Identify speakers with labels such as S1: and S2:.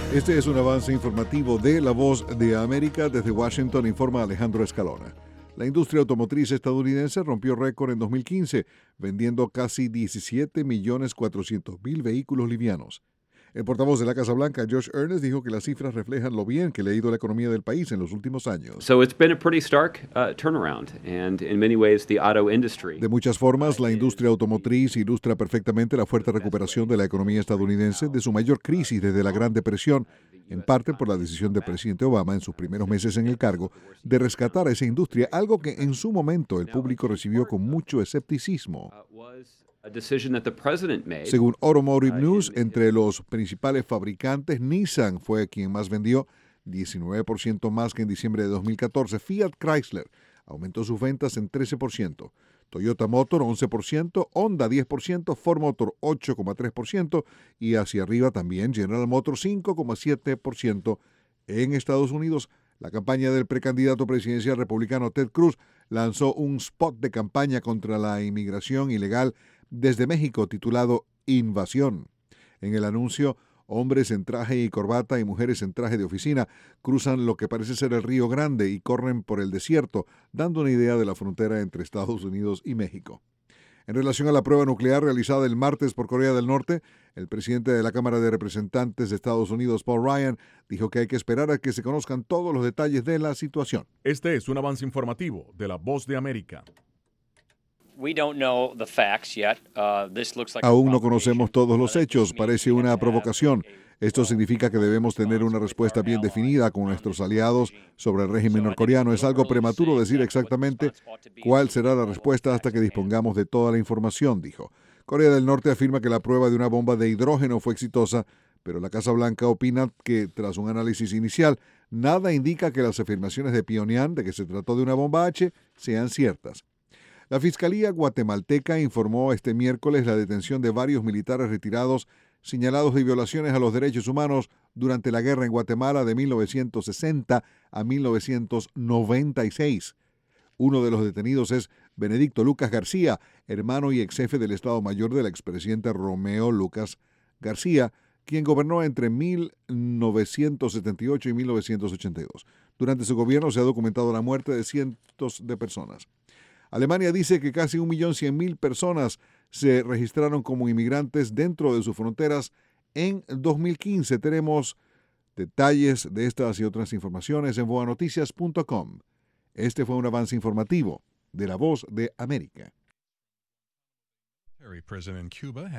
S1: Este es un avance informativo de La Voz de América. Desde Washington informa Alejandro Escalona. La industria automotriz estadounidense rompió récord en 2015, vendiendo casi 17.400.000 vehículos livianos. El portavoz de la Casa Blanca, Josh Earnest, dijo que las cifras reflejan lo bien que le ha ido la economía del país en los últimos años.
S2: So it's been a pretty stark turnaround, and in many ways the auto industry.
S1: De muchas formas, la industria automotriz ilustra perfectamente la fuerte recuperación de la economía estadounidense de su mayor crisis desde la Gran Depresión, en parte por la decisión del presidente Obama en sus primeros meses en el cargo de rescatar a esa industria, algo que en su momento el público recibió con mucho escepticismo. Según Automotive News, entre los principales fabricantes, Nissan fue quien más vendió, 19% más que en diciembre de 2014. Fiat Chrysler aumentó sus ventas en 13%. Toyota Motor 11%, Honda 10%, Ford Motor 8,3% y hacia arriba también General Motors 5,7%. En Estados Unidos, la campaña del precandidato presidencial republicano Ted Cruz lanzó un spot de campaña contra la inmigración ilegal desde México titulado Invasión. En el anuncio, hombres en traje y corbata y mujeres en traje de oficina cruzan lo que parece ser el Río Grande y corren por el desierto, dando una idea de la frontera entre Estados Unidos y México. En relación a la prueba nuclear realizada el martes por Corea del Norte, el presidente de la Cámara de Representantes de Estados Unidos, Paul Ryan, dijo que hay que esperar a que se conozcan todos los detalles de la situación.
S3: Este es un avance informativo de La Voz de América.
S1: Aún no conocemos todos los hechos. Parece una provocación. Esto significa que debemos tener una respuesta bien definida con nuestros aliados sobre el régimen norcoreano. Es algo prematuro decir exactamente cuál será la respuesta hasta que dispongamos de toda la información, dijo. Corea del Norte afirma que la prueba de una bomba de hidrógeno fue exitosa, pero la Casa Blanca opina que, tras un análisis inicial, nada indica que las afirmaciones de Pyongyang de que se trató de una bomba H sean ciertas. La Fiscalía guatemalteca informó este miércoles la detención de varios militares retirados señalados de violaciones a los derechos humanos durante la guerra en Guatemala de 1960 a 1996. Uno de los detenidos es Benedicto Lucas García, hermano y exjefe del Estado Mayor del expresidente Romeo Lucas García, quien gobernó entre 1978 y 1982. Durante su gobierno se ha documentado la muerte de cientos de personas. Alemania dice que casi 1.100.000 personas se registraron como inmigrantes dentro de sus fronteras en 2015. Tenemos detalles de estas y otras informaciones en boanoticias.com. Este fue un avance informativo de La Voz de América.